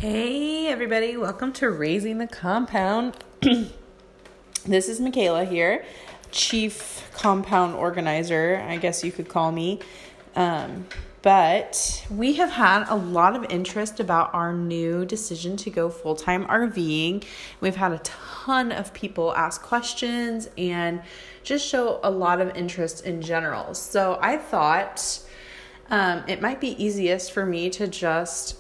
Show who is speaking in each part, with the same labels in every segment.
Speaker 1: Hey everybody, welcome to Raising the Compound. This is Michaela here, Chief Compound Organizer, I guess you could call me. But we have had a lot of interest about our new decision to go full-time RVing. We've had a ton of people ask questions and just show a lot of interest in general. So I thought it might be easiest for me to just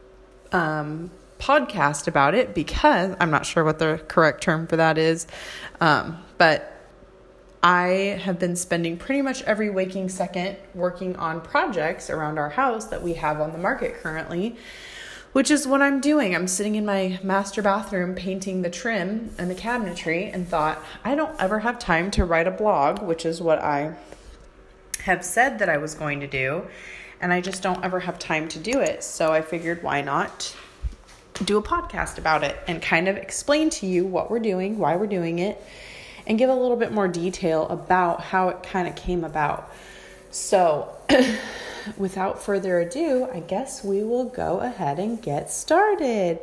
Speaker 1: podcast about it, because I'm not sure what the correct term for that is. But I have been spending pretty much every waking second working on projects around our house that we have on the market currently, which is what I'm doing. I'm sitting in my master bathroom painting the trim and the cabinetry, and thought, I don't ever have time to write a blog, which is what I have said that I was going to do. And I just don't ever have time to do it. So I figured, why not do a podcast about it and kind of explain to you what we're doing, why we're doing it, and give a little bit more detail about how it kind of came about. So without further ado, I guess we will go ahead and get started.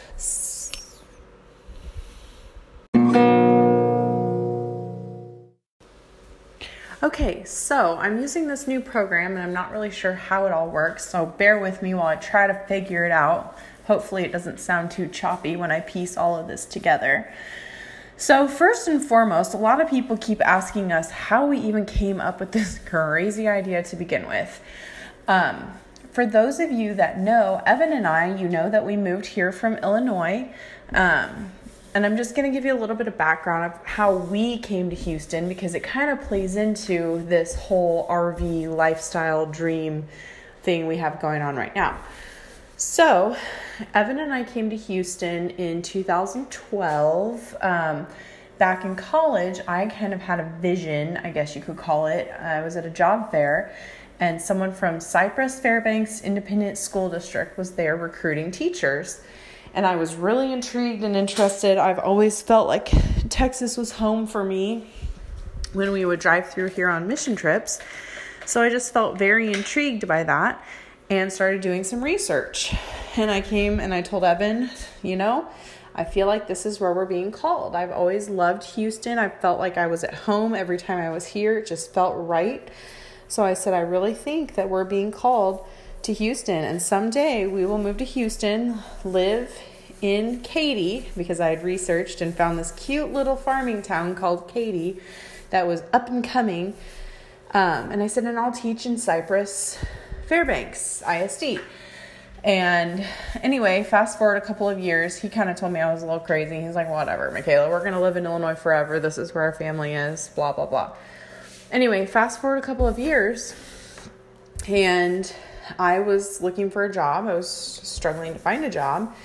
Speaker 1: Okay, so I'm using this new program and I'm not really sure how it all works, so bear with me while I try to figure it out. Hopefully it doesn't sound too choppy when I piece all of this together. So first and foremost, a lot of people keep asking us how we even came up with this crazy idea to begin with. For those of you that know, Evan and I, you know that we moved here from Illinois. And I'm just going to give you a little bit of background of how we came to Houston, because it kind of plays into this whole RV lifestyle dream thing we have going on right now. So Evan and I came to Houston in 2012. Back in college, I kind of had a vision, I guess you could call it. I was at a job fair, and someone from Cypress Fairbanks Independent School District was there recruiting teachers. And I was really intrigued and interested. I've always felt like Texas was home for me when we would drive through here on mission trips. So I just felt very intrigued by that and started doing some research. And I came and I told Evan, I feel like this is where we're being called. I've always loved Houston. I felt like I was at home every time I was here. It just felt right. So I said, I really think that we're being called to Houston, and someday we will move to Houston, live in Katy, because I had researched and found this cute little farming town called Katy that was up and coming. And I said, and I'll teach in Cypress Fairbanks ISD. And anyway, fast forward a couple of years, he kind of told me I was a little crazy. He's like, whatever, Michaela, we're going to live in Illinois forever. This is where our family is, blah, blah, blah. Anyway, fast forward a couple of years, and I was looking for a job. I was struggling to find a job.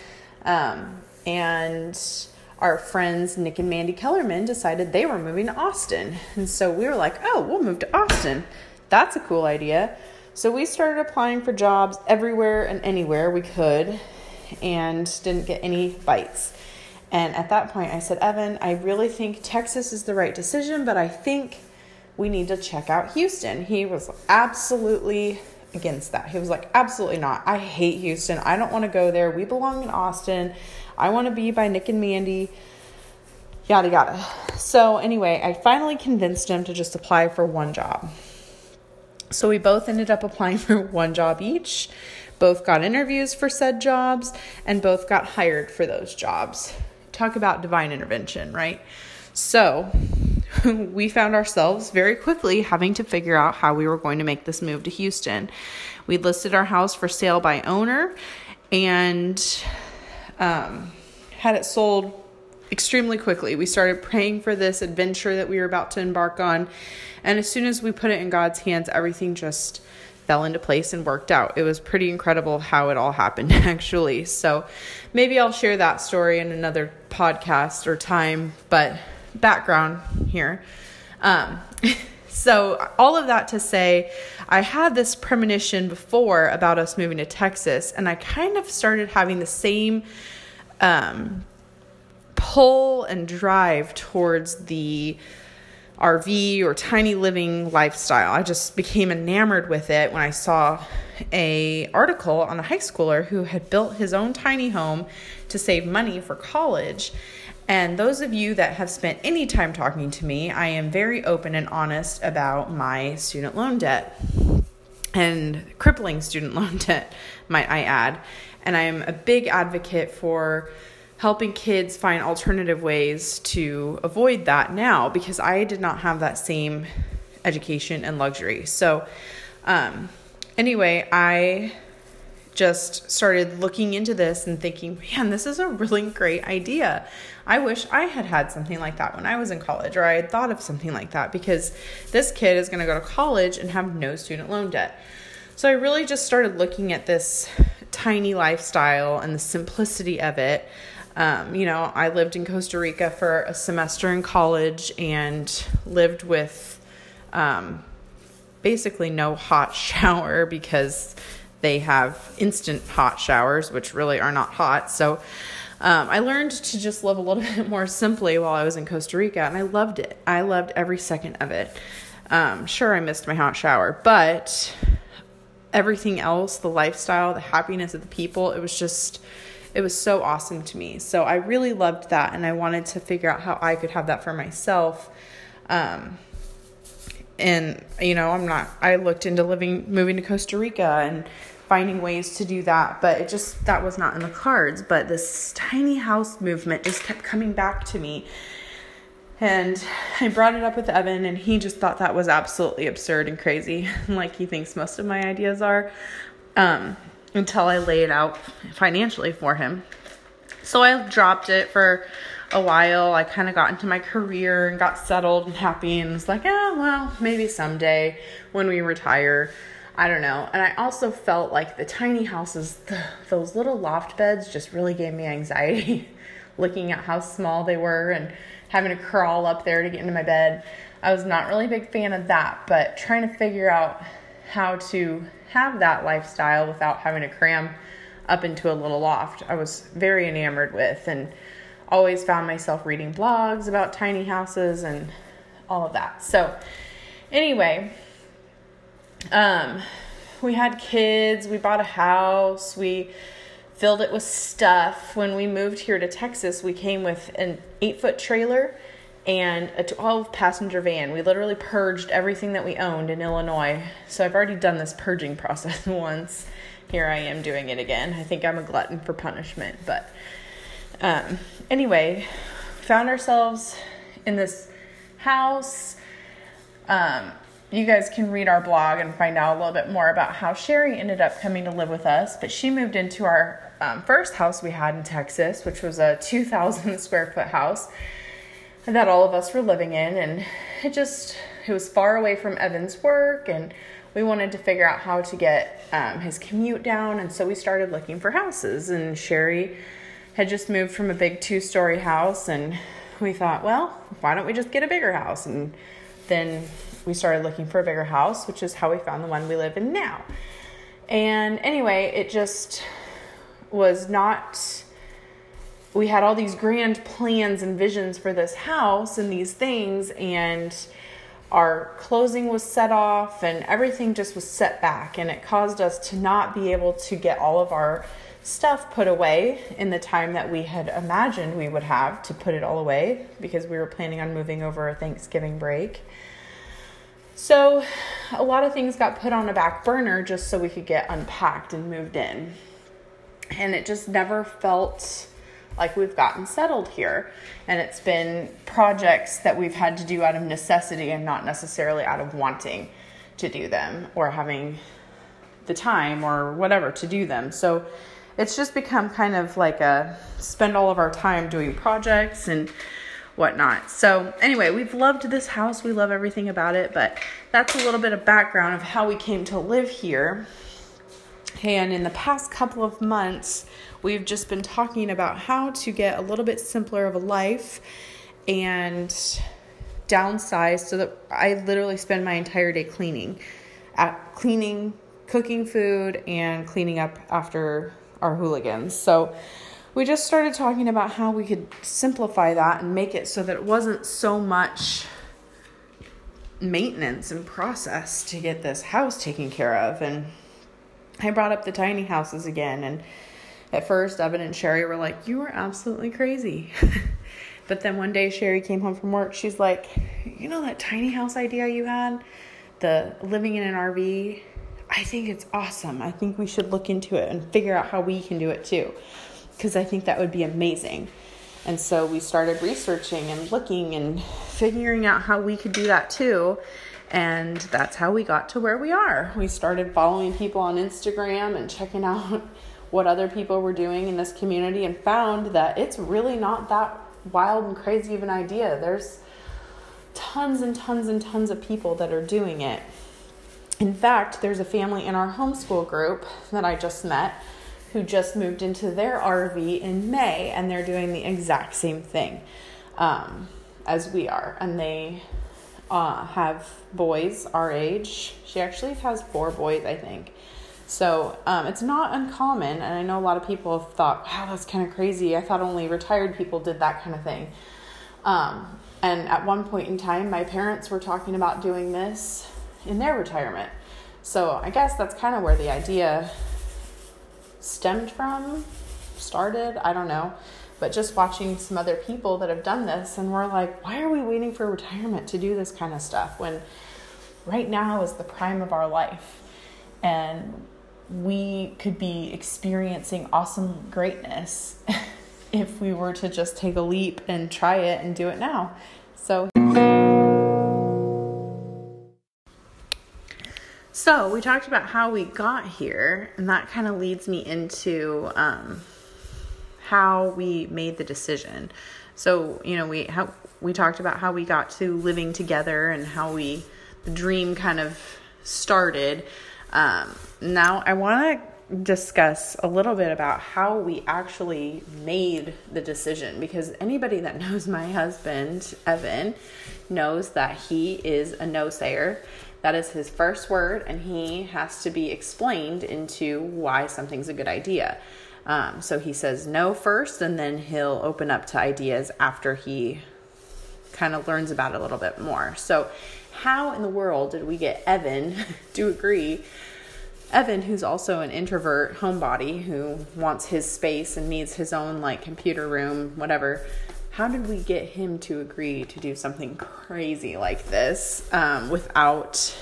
Speaker 1: And our friends, Nick and Mandy Kellerman, decided they were moving to Austin. And so we were like, oh, we'll move to Austin. That's a cool idea. So we started applying for jobs everywhere and anywhere we could, and didn't get any bites. And at that point I said, Evan, I really think Texas is the right decision, but I think we need to check out Houston. He was absolutely against that. He was like, absolutely not. I hate Houston. I don't want to go there. We belong in Austin. I want to be by Nick and Mandy, yada, yada. So anyway, I finally convinced him to just apply for one job. So we both ended up applying for one job each, both got interviews for said jobs, and both got hired for those jobs. Talk about divine intervention, right? So we found ourselves very quickly having to figure out how we were going to make this move to Houston. We listed our house for sale by owner, and had it sold extremely quickly. We started praying for this adventure that we were about to embark on. And as soon as we put it in God's hands, everything just fell into place and worked out. It was pretty incredible how it all happened, actually. So maybe I'll share that story in another podcast or time, but background here. So all of that to say, I had this premonition before about us moving to Texas, and I kind of started having the same pull and drive towards the RV or tiny living lifestyle. I just became enamored with it when I saw a article on a high schooler who had built his own tiny home to save money for college. And those of you that have spent any time talking to me, I am very open and honest about my student loan debt and crippling student loan debt, might I add. And I am a big advocate for helping kids find alternative ways to avoid that now, because I did not have that same education and luxury. So anyway, I just started looking into this and thinking, man, this is a really great idea. I wish I had had something like that when I was in college, or I had thought of something like that, because this kid is going to go to college and have no student loan debt. So I really just started looking at this tiny lifestyle and the simplicity of it. I lived in Costa Rica for a semester in college and lived with basically no hot shower, because they have instant hot showers, which really are not hot. So I learned to just live a little bit more simply while I was in Costa Rica, and I loved it. I loved every second of it. Sure, I missed my hot shower, but everything else, the lifestyle, the happiness of the people, it was so awesome to me. So I really loved that, and I wanted to figure out how I could have that for myself. I looked into moving to Costa Rica and finding ways to do that, but that was not in the cards. But this tiny house movement just kept coming back to me. And I brought it up with Evan, and he just thought that was absolutely absurd and crazy, like he thinks most of my ideas are, until I lay it out financially for him. So I dropped it for a while. I kind of got into my career and got settled and happy, and was like, well, maybe someday when we retire, I don't know. And I also felt like the tiny houses, those little loft beds just really gave me anxiety looking at how small they were and having to crawl up there to get into my bed. I was not really a big fan of that, but trying to figure out how to have that lifestyle without having to cram up into a little loft, I was very enamored with, and always found myself reading blogs about tiny houses and all of that. So anyway, we had kids, we bought a house, we filled it with stuff. When we moved here to Texas, we came with an 8-foot trailer and a 12-passenger van. We literally purged everything that we owned in Illinois. So I've already done this purging process once. Here I am doing it again. I think I'm a glutton for punishment. But anyway, found ourselves in this house. You guys can read our blog and find out a little bit more about how Sherry ended up coming to live with us. But she moved into our first house we had in Texas, which was a 2,000 square foot house that all of us were living in. And it was far away from Evan's work, and we wanted to figure out how to get his commute down. And so we started looking for houses, and Sherry had just moved from a big 2-story house, and we thought, well, why don't we just get a bigger house? And then we started looking for a bigger house, which is how we found the one we live in now. And anyway, it just was not, we had all these grand plans and visions for this house and these things, and our closing was set off, and everything just was set back, and it caused us to not be able to get all of our stuff put away in the time that we had imagined we would have to put it all away, because we were planning on moving over a Thanksgiving break. So a lot of things got put on a back burner just so we could get unpacked and moved in. And it just never felt like we've gotten settled here. And it's been projects that we've had to do out of necessity and not necessarily out of wanting to do them or having the time or whatever to do them. So it's just become kind of like spend all of our time doing projects and whatnot. So anyway, we've loved this house. We love everything about it, but that's a little bit of background of how we came to live here. And in the past couple of months, we've just been talking about how to get a little bit simpler of a life and downsize, so that I literally spend my entire day cleaning, cooking food, and cleaning up after our hooligans. So we just started talking about how we could simplify that and make it so that it wasn't so much maintenance and process to get this house taken care of. And I brought up the tiny houses again. And at first, Evan and Sherry were like, you are absolutely crazy. But then one day Sherry came home from work. She's like, you know that tiny house idea you had? The living in an RV? I think it's awesome. I think we should look into it and figure out how we can do it too. Because I think that would be amazing. And so we started researching and looking and figuring out how we could do that too. And that's how we got to where we are. We started following people on Instagram and checking out what other people were doing in this community and found that it's really not that wild and crazy of an idea. There's tons and tons and tons of people that are doing it. In fact, there's a family in our homeschool group that I just met who just moved into their RV in May, and they're doing the exact same thing as we are. And they have boys our age. She actually has 4 boys, I think. So it's not uncommon, and I know a lot of people have thought, wow, that's kind of crazy. I thought only retired people did that kind of thing. And at one point in time, my parents were talking about doing this in their retirement. So I guess that's kind of where the idea started, I don't know. But just watching some other people that have done this, and we're like, why are we waiting for retirement to do this kind of stuff when right now is the prime of our life? And we could be experiencing awesome greatness if we were to just take a leap and try it and do it now. So we talked about how we got here, and that kind of leads me into how we made the decision. So, you know, we talked about how we got to living together and how the dream kind of started. Now I want to discuss a little bit about how we actually made the decision, because anybody that knows my husband, Evan, knows that he is a no-sayer. That is his first word, and he has to be explained into why something's a good idea. So he says no first, and then he'll open up to ideas after he kind of learns about it a little bit more. So how in the world did we get Evan to agree? Evan, who's also an introvert homebody who wants his space and needs his own like computer room, whatever. How did we get him to agree to do something crazy like this without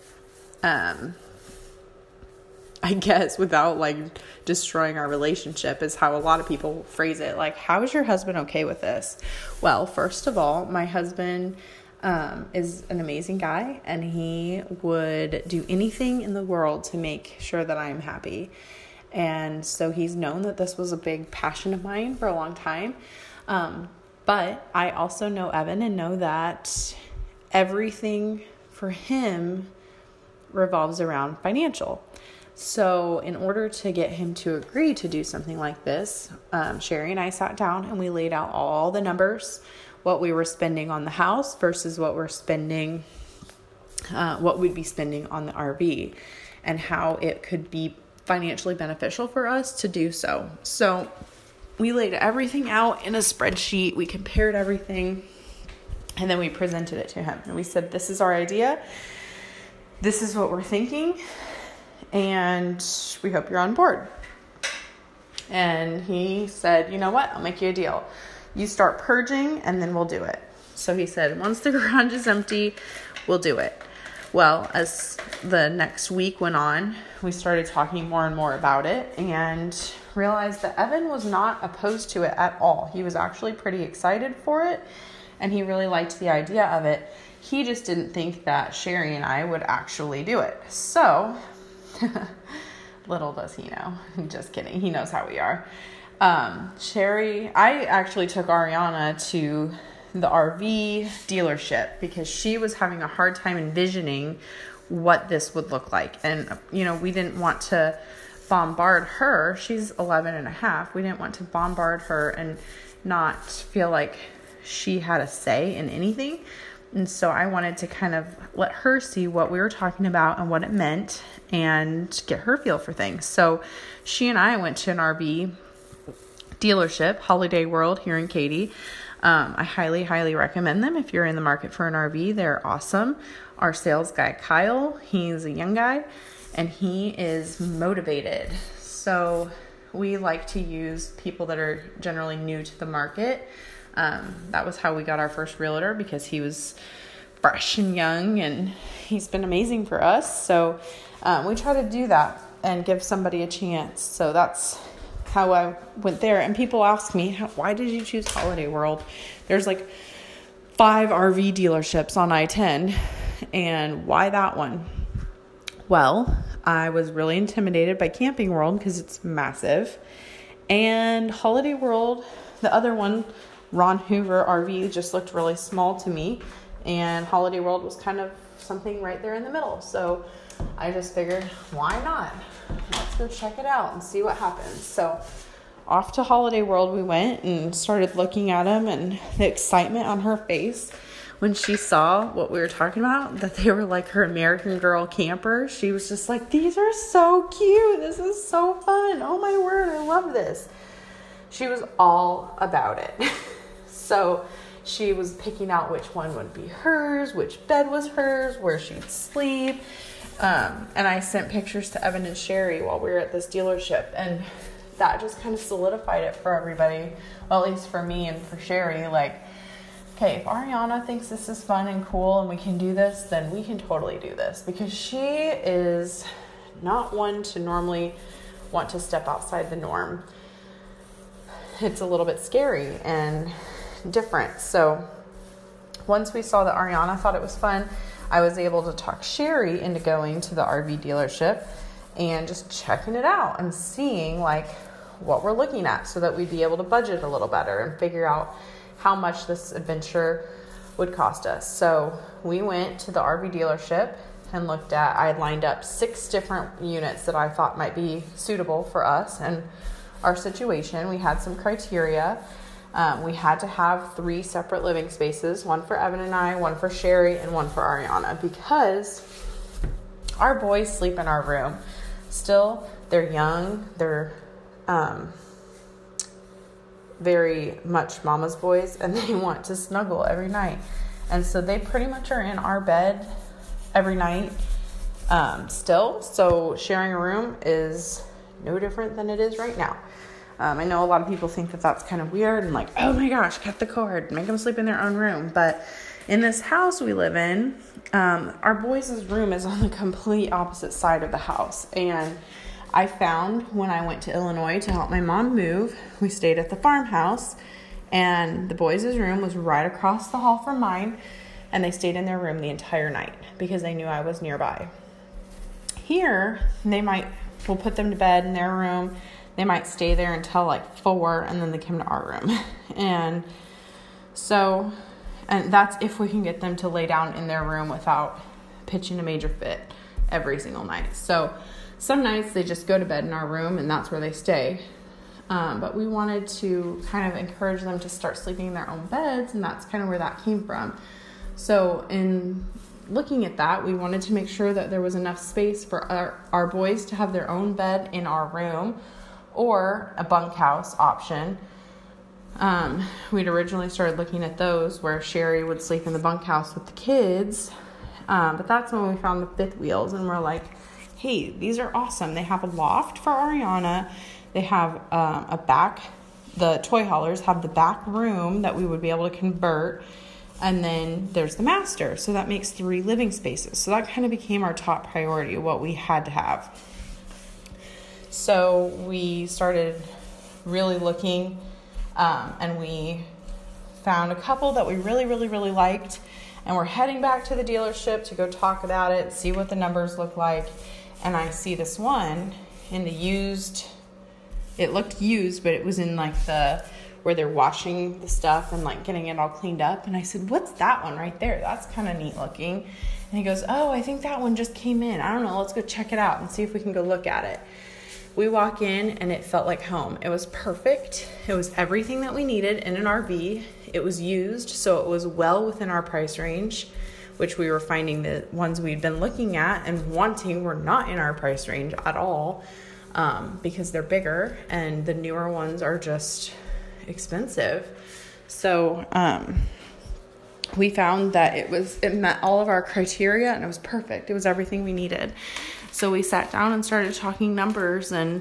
Speaker 1: like destroying our relationship, is how a lot of people phrase it. Like, how is your husband okay with this? Well, first of all, my husband is an amazing guy, and he would do anything in the world to make sure that I am happy. And so he's known that this was a big passion of mine for a long time. But I also know Evan and know that everything for him revolves around financial. So in order to get him to agree to do something like this, Sherry and I sat down and we laid out all the numbers, what we were spending on the house versus what we'd be spending on the RV, and how it could be financially beneficial for us to do so. So we laid everything out in a spreadsheet. We compared everything, and then we presented it to him. And we said, this is our idea. This is what we're thinking. And we hope you're on board. And he said, you know what? I'll make you a deal. You start purging, and then we'll do it. So he said, once the garage is empty, we'll do it. Well, as the next week went on, we started talking more and more about it and realized that Evan was not opposed to it at all. He was actually pretty excited for it, and he really liked the idea of it. He just didn't think that Sherry and I would actually do it. So, little does he know. Just kidding. He knows how we are. I actually took Ariana to the RV dealership because she was having a hard time envisioning what this would look like. And, you know, we didn't want to bombard her. She's 11 and a half. We didn't want to bombard her and not feel like she had a say in anything. And so I wanted to kind of let her see what we were talking about and what it meant and get her feel for things. So she and I went to an RV dealership, Holiday World here in Katy. I highly, highly recommend them if you're in the market for an RV. They're awesome. Our sales guy, Kyle, he's a young guy, and he is motivated. So we like to use people that are generally new to the market. That was how we got our first realtor, because he was fresh and young, and he's been amazing for us. So we try to do that and give somebody a chance. So that's how I went there. And people ask me, why did you choose Holiday World? There's like 5 RV dealerships on I-10, and why that one? Well, I was really intimidated by Camping World because it's massive, and Holiday World, the other one, Ron Hoover RV, just looked really small to me, and Holiday World was kind of something right there in the middle. So I just figured, why not? Let's go check it out and see what happens. So off to Holiday World we went and started looking at them, and the excitement on her face when she saw what we were talking about, that they were like her American Girl camper. She was just like, these are so cute. This is so fun. Oh my word, I love this. She was all about it. So she was picking out which one would be hers, which bed was hers, where she'd sleep. And I sent pictures to Evan and Sherry while we were at this dealership, and that just kind of solidified it for everybody. Well, at least for me and for Sherry, like, okay, if Ariana thinks this is fun and cool and we can do this, then we can totally do this, because she is not one to normally want to step outside the norm. It's a little bit scary and different. So once we saw that Ariana thought it was fun, I was able to talk Sherry into going to the RV dealership and just checking it out and seeing like what we're looking at, so that we'd be able to budget a little better and figure out how much this adventure would cost us. So we went to the RV dealership and looked at, I had lined up 6 different units that I thought might be suitable for us and our situation. We had some criteria. We had to have 3 separate living spaces, one for Evan and I, one for Sherry, and one for Ariana, because our boys sleep in our room. Still, they're young, they're very much mama's boys, and they want to snuggle every night. And so they pretty much are in our bed every night still. So sharing a room is no different than it is right now. I know a lot of people think that that's kind of weird and like, oh my gosh, cut the cord, make them sleep in their own room. But in this house we live in, our boys' room is on the complete opposite side of the house. And I found when I went to Illinois to help my mom move, we stayed at the farmhouse, and the boys' room was right across the hall from mine, and they stayed in their room the entire night because they knew I was nearby. Here, we'll put them to bed in their room. They might stay there until like 4, and then they come to our room. And that's if we can get them to lay down in their room without pitching a major fit every single night. So some nights they just go to bed in our room, and that's where they stay. But we wanted to kind of encourage them to start sleeping in their own beds, and that's kind of where that came from. So in looking at that, we wanted to make sure that there was enough space for our boys to have their own bed in our room, or a bunkhouse option. We'd originally started looking at those where Sherry would sleep in the bunkhouse with the kids. But that's when we found the fifth wheels, and we're like, hey, these are awesome. They have a loft for Ariana. They have the toy haulers have the back room that we would be able to convert. And then there's the master. So that makes 3 living spaces. So that kind of became our top priority, what we had to have. So we started really looking, and we found a couple that we really, really, really liked. And we're heading back to the dealership to go talk about it, see what the numbers look like. And I see this one in the used, it looked used, but it was in like where they're washing the stuff and like getting it all cleaned up. And I said, what's that one right there? That's kind of neat looking. And he goes, oh, I think that one just came in. I don't know. Let's go check it out and see if we can go look at it. We walk in and it felt like home. It was perfect. It was everything that we needed in an RV. It was used, so it was well within our price range, which we were finding the ones we'd been looking at and wanting were not in our price range at all, because they're bigger and the newer ones are just expensive. So we found that it met all of our criteria, and it was perfect. It was everything we needed. So we sat down and started talking numbers, and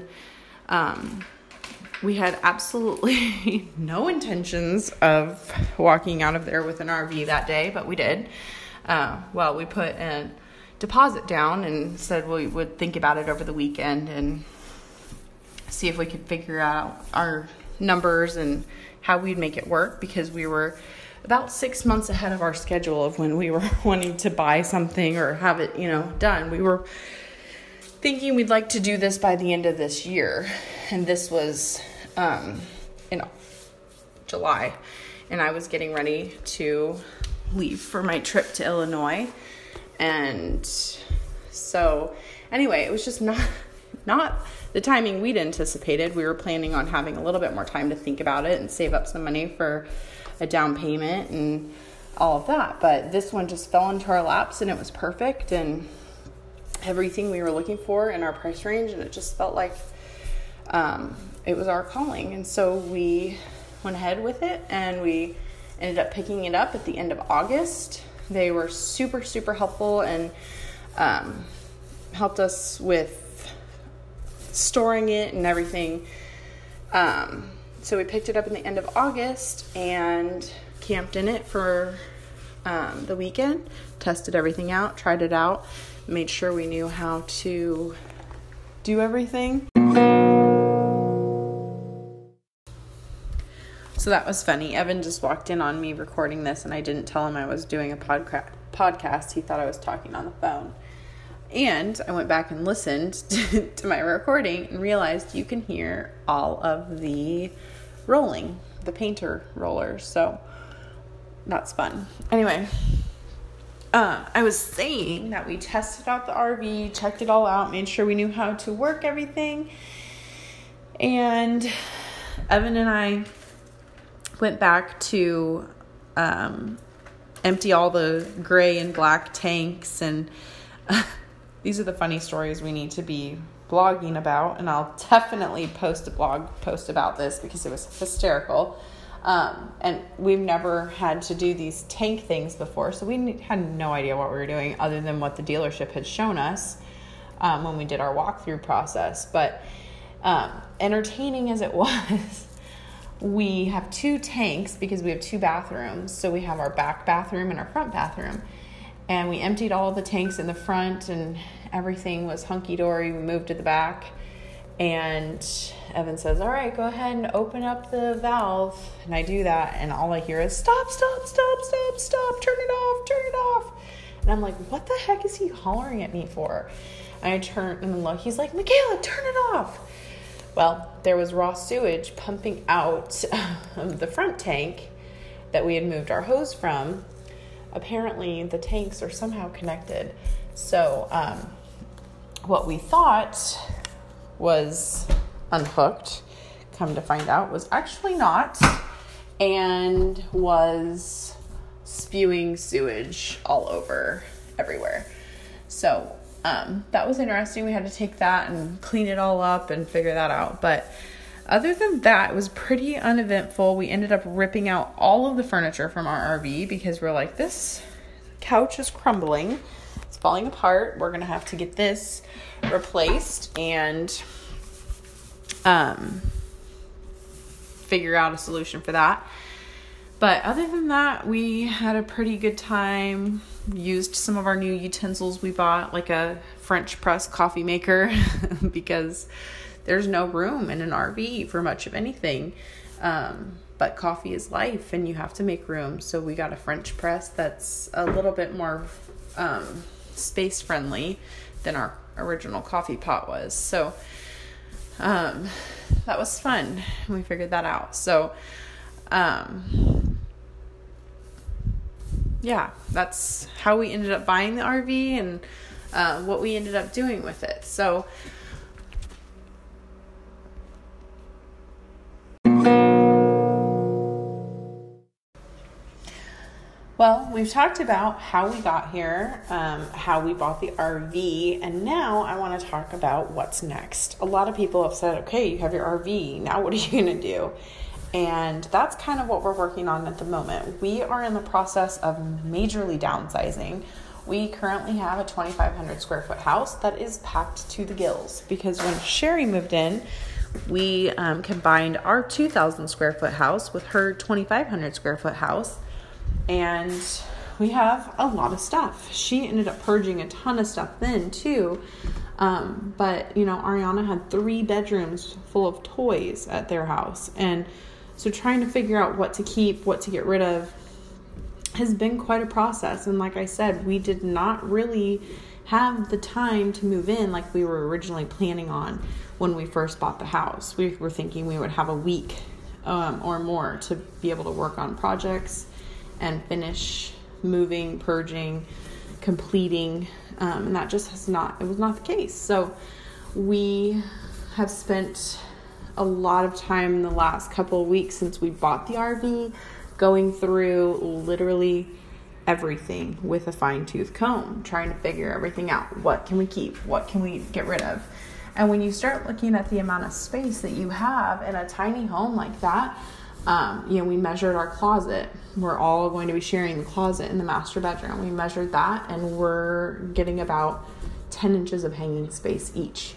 Speaker 1: we had absolutely no intentions of walking out of there with an RV that day, but we did. We put a deposit down and said we would think about it over the weekend and see if we could figure out our numbers and how we'd make it work, because we were about 6 months ahead of our schedule of when we were wanting to buy something or have it, done. We were thinking we'd like to do this by the end of this year, and this was in July, and I was getting ready to leave for my trip to Illinois. And so anyway, it was just not the timing we'd anticipated. We were planning on having a little bit more time to think about it and save up some money for a down payment and all of that. But this one just fell into our laps, and it was perfect and everything we were looking for in our price range. And it just felt like it was our calling. And so we went ahead with it, and we ended up picking it up at the end of August. They were super, super helpful and helped us with storing it and everything. So we picked it up in the end of August and camped in it for the weekend, tested everything out, tried it out, made sure we knew how to do everything. So that was funny. Evan just walked in on me recording this, and I didn't tell him I was doing a podcast. He thought I was talking on the phone. And I went back and listened to my recording and realized you can hear all of the rolling, the painter rollers. So that's fun. Anyway, I was saying that we tested out the RV, checked it all out, made sure we knew how to work everything. And Evan and I went back to empty all the gray and black tanks, and these are the funny stories we need to be blogging about, and I'll definitely post a blog post about this because it was hysterical. And we've never had to do these tank things before, so we had no idea what we were doing other than what the dealership had shown us when we did our walkthrough process. But entertaining as it was, we have 2 tanks because we have 2 bathrooms. So we have our back bathroom and our front bathroom. And we emptied all the tanks in the front, and everything was hunky-dory. We moved to the back. And Evan says, all right, go ahead and open up the valve. And I do that, and all I hear is, stop, stop, stop, stop, stop, turn it off, turn it off. And I'm like, what the heck is he hollering at me for? And I turn and look. He's like, Michaela, turn it off. Well, there was raw sewage pumping out of the front tank that we had moved our hose from. Apparently, the tanks are somehow connected. So what we thought was unhooked, come to find out, was actually not, and was spewing sewage all over everywhere. So that was interesting. We had to take that and clean it all up and figure that out. But other than that, it was pretty uneventful. We ended up ripping out all of the furniture from our RV because we're like, this couch is crumbling. It's falling apart. We're going to have to get this replaced and figure out a solution for that. But other than that, we had a pretty good time. Used some of our new utensils we bought, like a French press coffee maker, because there's no room in an RV for much of anything. But coffee is life, and you have to make room. So we got a French press that's a little bit more space friendly than our original coffee pot was. So that was fun. We figured that out. So yeah, that's how we ended up buying the RV and what we ended up doing with it. So well, we've talked about how we got here, how we bought the RV, and now I want to talk about what's next. A lot of people have said, okay, you have your RV, now what are you going to do? And that's kind of what we're working on at the moment. We are in the process of majorly downsizing. We currently have a 2,500 square foot house that is packed to the gills because when Sherry moved in, we combined our 2,000 square foot house with her 2,500 square foot house, and we have a lot of stuff. She ended up purging a ton of stuff then too. But Ariana had 3 bedrooms full of toys at their house. And so trying to figure out what to keep, what to get rid of has been quite a process. And like I said, we did not really have the time to move in like we were originally planning on when we first bought the house. We were thinking we would have a week or more to be able to work on projects and finish moving, purging, completing, and that just was not the case. So we have spent a lot of time in the last couple of weeks since we bought the RV going through literally everything with a fine-tooth comb, trying to figure everything out. What can we keep? What can we get rid of? And when you start looking at the amount of space that you have in a tiny home like that, we measured our closet. We're all going to be sharing the closet in the master bedroom. We measured that, and we're getting about 10 inches of hanging space each.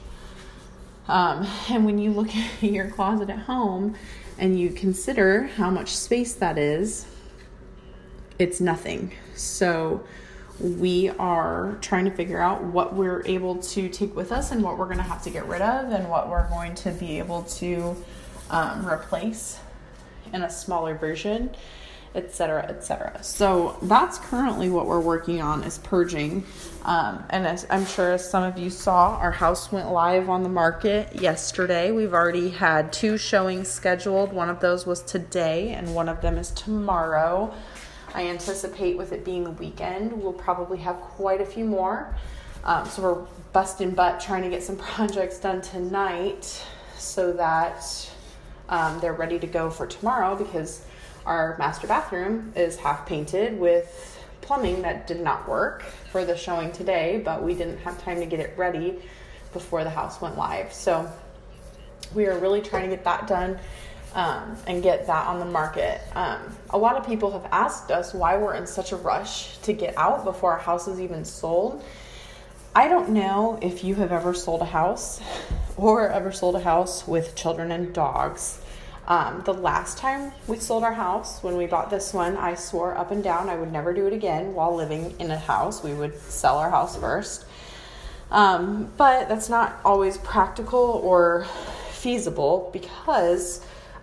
Speaker 1: And when you look at your closet at home and you consider how much space that is, it's nothing. So we are trying to figure out what we're able to take with us and what we're going to have to get rid of and what we're going to be able to replace in a smaller version, etc., etc. So that's currently what we're working on, is purging. And as I'm sure as some of you saw, our house went live on the market yesterday. We've already had 2 showings scheduled. One of those was today and one of them is tomorrow. I anticipate with it being the weekend, we'll probably have quite a few more. So we're busting butt trying to get some projects done tonight so that they're ready to go for tomorrow, because our master bathroom is half painted with plumbing that did not work for the showing today, but we didn't have time to get it ready before the house went live. So we are really trying to get that done and get that on the market. A lot of people have asked us why we're in such a rush to get out before our house is even sold. I don't know if you have ever sold a house or ever sold a house with children and dogs. The last time we sold our house, when we bought this one, I swore up and down I would never do it again while living in a house. We would sell our house first. But that's not always practical or feasible, because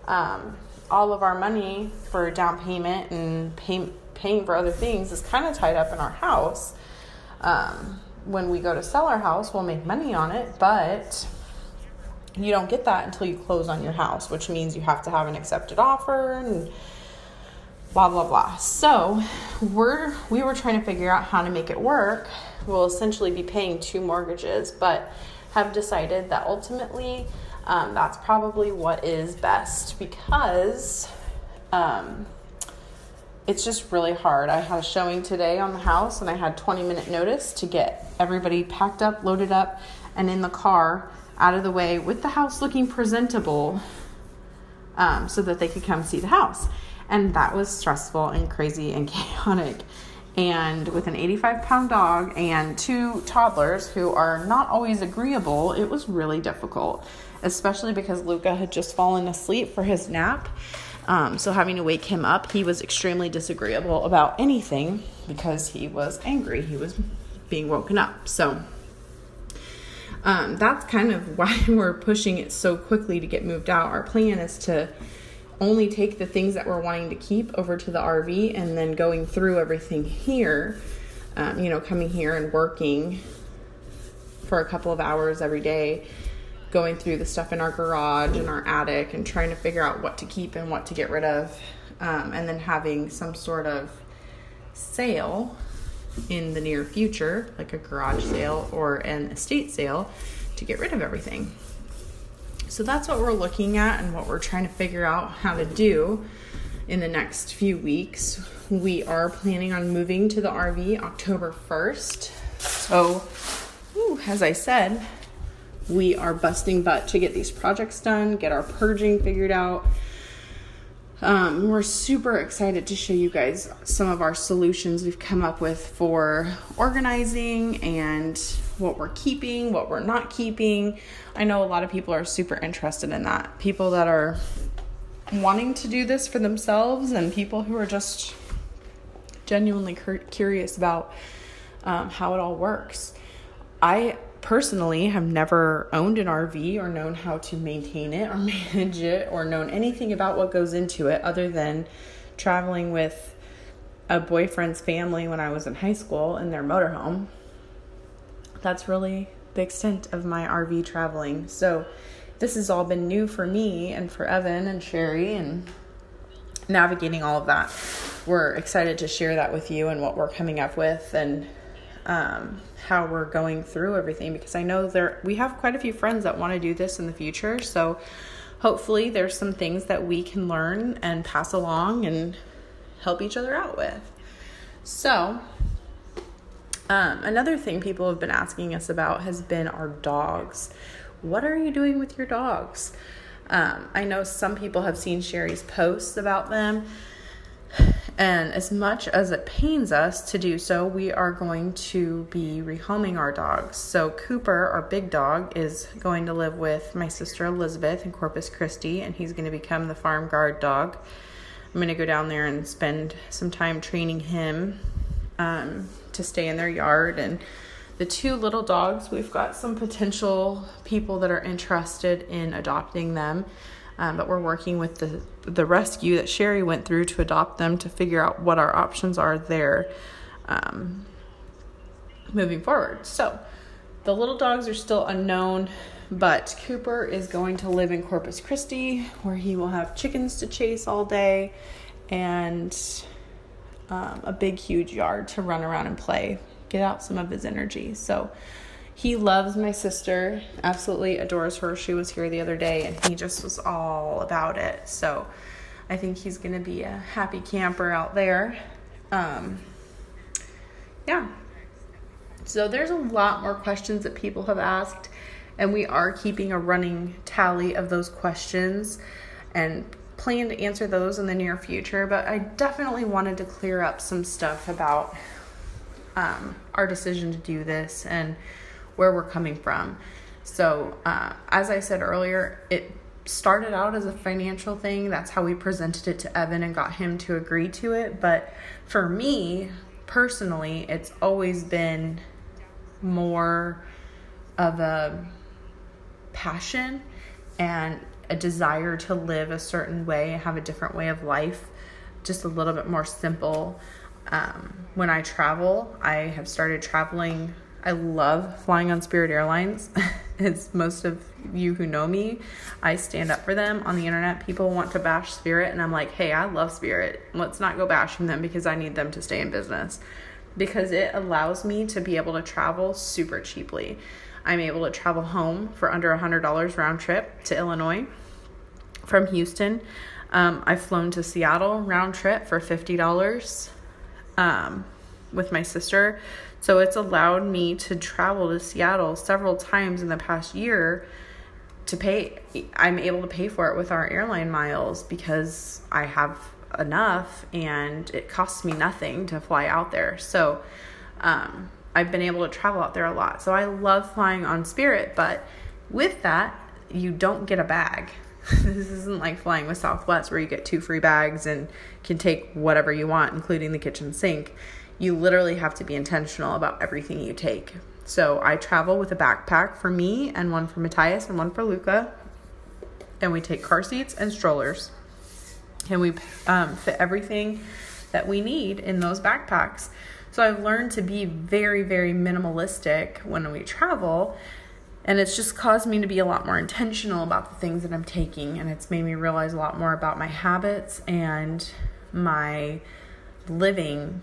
Speaker 1: all of our money for down payment and paying for other things is kind of tied up in our house. When we go to sell our house, we'll make money on it, but you don't get that until you close on your house, which means you have to have an accepted offer and blah, blah, blah. So we were trying to figure out how to make it work. We'll essentially be paying 2 mortgages, but have decided that ultimately that's probably what is best, because it's just really hard. I had a showing today on the house, and I had 20-minute notice to get everybody packed up, loaded up, and in the car out of the way with the house looking presentable, so that they could come see the house. And that was stressful and crazy and chaotic. And with an 85-pound dog and 2 toddlers who are not always agreeable, it was really difficult, especially because Luca had just fallen asleep for his nap. So having to wake him up, he was extremely disagreeable about anything because he was angry. He was being woken up. So that's kind of why we're pushing it so quickly to get moved out. Our plan is to only take the things that we're wanting to keep over to the RV, and then going through everything here, coming here and working for a couple of hours every day, going through the stuff in our garage and our attic and trying to figure out what to keep and what to get rid of, and then having some sort of sale in the near future, like a garage sale or an estate sale, to get rid of everything. So that's what we're looking at and what we're trying to figure out how to do in the next few weeks. We are planning on moving to the RV October 1st. So, as I said, we are busting butt to get these projects done, get our purging figured out. We're super excited to show you guys some of our solutions we've come up with for organizing and what we're keeping, what we're not keeping. I know a lot of people are super interested in that. People that are wanting to do this for themselves and people who are just genuinely curious about how it all works. I personally have never owned an RV or known how to maintain it or manage it or known anything about what goes into it other than traveling with a boyfriend's family when I was in high school in their motorhome. That's really the extent of my RV traveling. So this has all been new for me and for Evan and Sherry, and navigating all of that. We're excited to share that with you and what we're coming up with and how we're going through everything, because I know we have quite a few friends that want to do this in the future. So hopefully there's some things that we can learn and pass along and help each other out with. So another thing people have been asking us about has been our dogs. What are you doing with your dogs? I know some people have seen Sherry's posts about them. And as much as it pains us to do so, we are going to be rehoming our dogs. So Cooper, our big dog, is going to live with my sister Elizabeth in Corpus Christi, and he's going to become the farm guard dog. I'm going to go down there and spend some time training him to stay in their yard. And the two little dogs, we've got some potential people that are interested in adopting them. But we're working with the rescue that Sherry went through to adopt them to figure out what our options are there moving forward. So the little dogs are still unknown, but Cooper is going to live in Corpus Christi, where he will have chickens to chase all day and a big, huge yard to run around and play, get out some of his energy. So he loves my sister, absolutely adores her. She was here the other day, and he just was all about it. So I think he's going to be a happy camper out there. Yeah. So there's a lot more questions that people have asked, and we are keeping a running tally of those questions and plan to answer those in the near future. But I definitely wanted to clear up some stuff about our decision to do this and where we're coming from. So as I said earlier, it started out as a financial thing. That's how we presented it to Evan and got him to agree to it. But for me personally, it's always been more of a passion and a desire to live a certain way, have a different way of life, just a little bit more simple. When I travel, I have started traveling. I love flying on Spirit Airlines. As most of you who know me, I stand up for them on the internet. People want to bash Spirit, and I'm like, hey, I love Spirit. Let's not go bashing them, because I need them to stay in business, because it allows me to be able to travel super cheaply. I'm able to travel home for under $100 round trip to Illinois from Houston. I've flown to Seattle round trip for $50 with my sister. So it's allowed me to travel to Seattle several times in the past year to pay. I'm able to pay for it with our airline miles because I have enough, and it costs me nothing to fly out there. So I've been able to travel out there a lot. So I love flying on Spirit, but with that, you don't get a bag. This isn't like flying with Southwest where you get 2 free bags and can take whatever you want, including the kitchen sink. You literally have to be intentional about everything you take. So I travel with a backpack for me and one for Matthias and one for Luca. And we take car seats and strollers. And we fit everything that we need in those backpacks. So I've learned to be very, very minimalistic when we travel. And it's just caused me to be a lot more intentional about the things that I'm taking. And it's made me realize a lot more about my habits and my living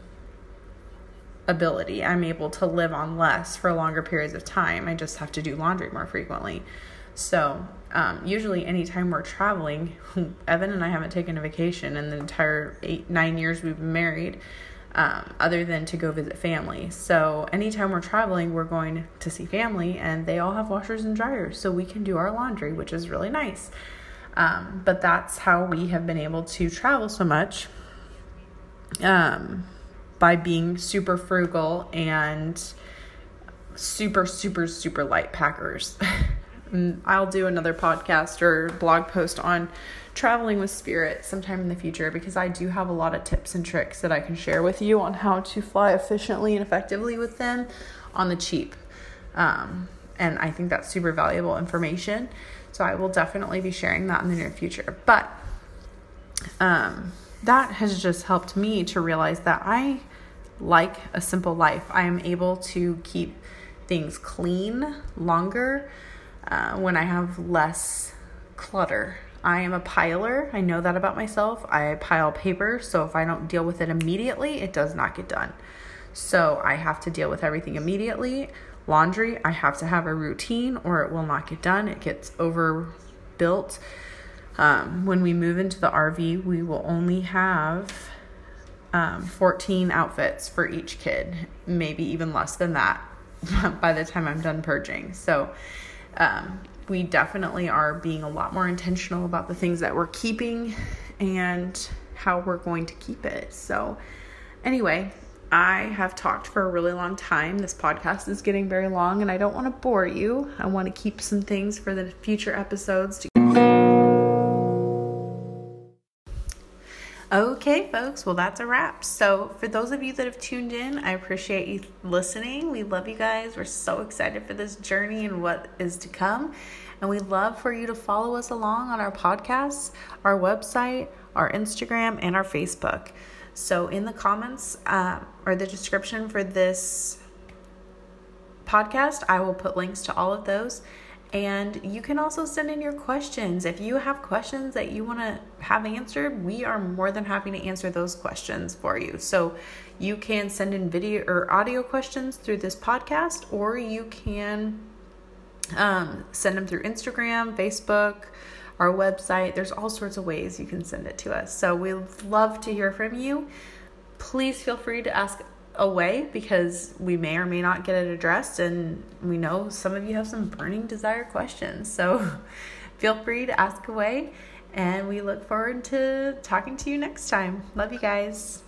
Speaker 1: ability. I'm able to live on less for longer periods of time. I just have to do laundry more frequently. So usually anytime we're traveling, Evan and I haven't taken a vacation in the entire 9 years we've been married, other than to go visit family. So anytime we're traveling, we're going to see family, and they all have washers and dryers, so we can do our laundry, which is really nice. But that's how we have been able to travel so much, by being super frugal and super, super, super light packers. I'll do another podcast or blog post on traveling with Spirit sometime in the future, because I do have a lot of tips and tricks that I can share with you on how to fly efficiently and effectively with them on the cheap. And I think that's super valuable information. So I will definitely be sharing that in the near future. But that has just helped me to realize that I like a simple life. I am able to keep things clean longer when I have less clutter. I am a piler. I know that about myself. I pile paper, so if I don't deal with it immediately, it does not get done. So I have to deal with everything immediately. Laundry, I have to have a routine or it will not get done. It gets overbuilt. When we move into the RV, we will only have 14 outfits for each kid, maybe even less than that by the time I'm done purging. So we definitely are being a lot more intentional about the things that we're keeping and how we're going to keep it. So anyway, I have talked for a really long time. This podcast is getting very long and I don't want to bore you. I want to keep some things for the future episodes. Okay, folks. Well, that's a wrap. So for those of you that have tuned in, I appreciate you listening. We love you guys. We're so excited for this journey and what is to come. And we'd love for you to follow us along on our podcasts, our website, our Instagram, and our Facebook. So in the comments or the description for this podcast, I will put links to all of those. And you can also send in your questions. If you have questions that you want to have answered, we are more than happy to answer those questions for you. So you can send in video or audio questions through this podcast, or you can send them through Instagram, Facebook, our website. There's all sorts of ways you can send it to us. So we'd love to hear from you. Please feel free to ask away, because we may or may not get it addressed, and we know some of you have some burning desire questions. So feel free to ask away, and we look forward to talking to you next time. Love you guys.